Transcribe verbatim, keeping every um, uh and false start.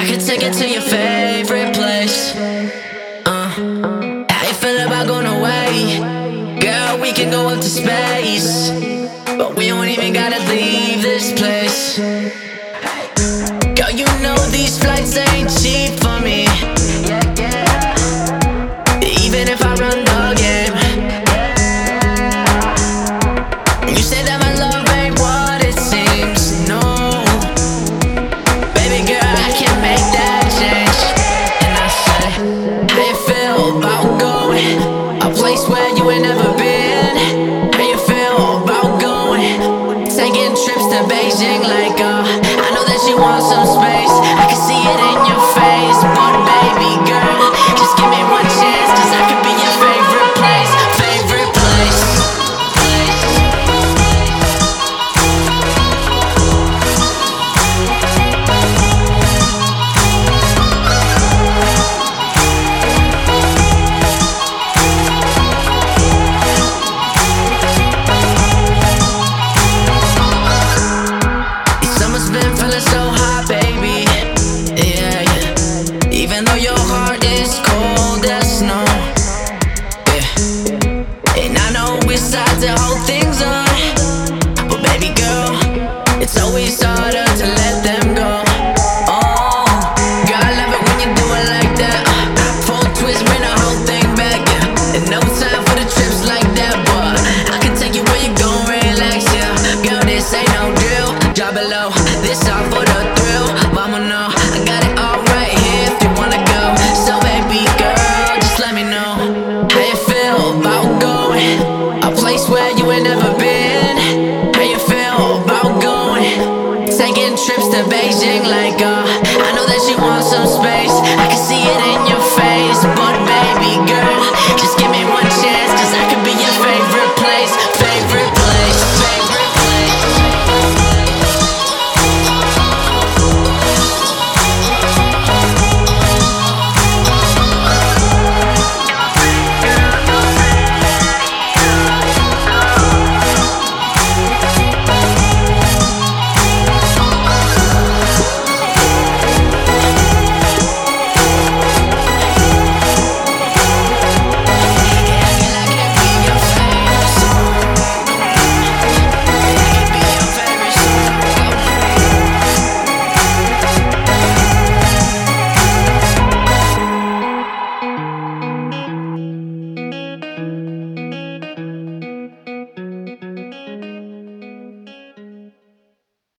I can take it to your favorite place. Uh, how you feel about going away? Girl, we can go up to space, but we don't even gotta leave this place. Girl, you know these flights ain't cheap for me. Even if I run the game. You say that my love ain't what it seems. No, baby girl, I can make that change. And I say, how you feel about going a place where you ain't never been? How you feel about going, taking trips to Beijing? Like, uh, I know that you want some space, I can see it in your face. But baby girl, just give me one chance, cause I could be your favorite place. Favorite place, place. Summer's been feeling so hot, baby. Yeah, yeah. Even though your heart is cold as snow. Yeah. And I know it's hard to hold things on, but baby girl, it's always harder to let them go. Oh, girl, I love it when you do it like that. Uh, full twist, bring the whole thing back, yeah. And no time for the trips like that, but I can take you where you gon' relax, yeah. Girl, this ain't no drill. Drop it low, this all for the thrill. Mama know I got it all right here if you wanna go. So baby girl, just let me know how you feel about going a place where you ain't never been. How you feel about going, taking trips to Beijing? Like, uh